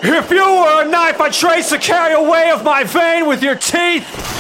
If you were a knife, I'd trace the carry away of my vein with your teeth.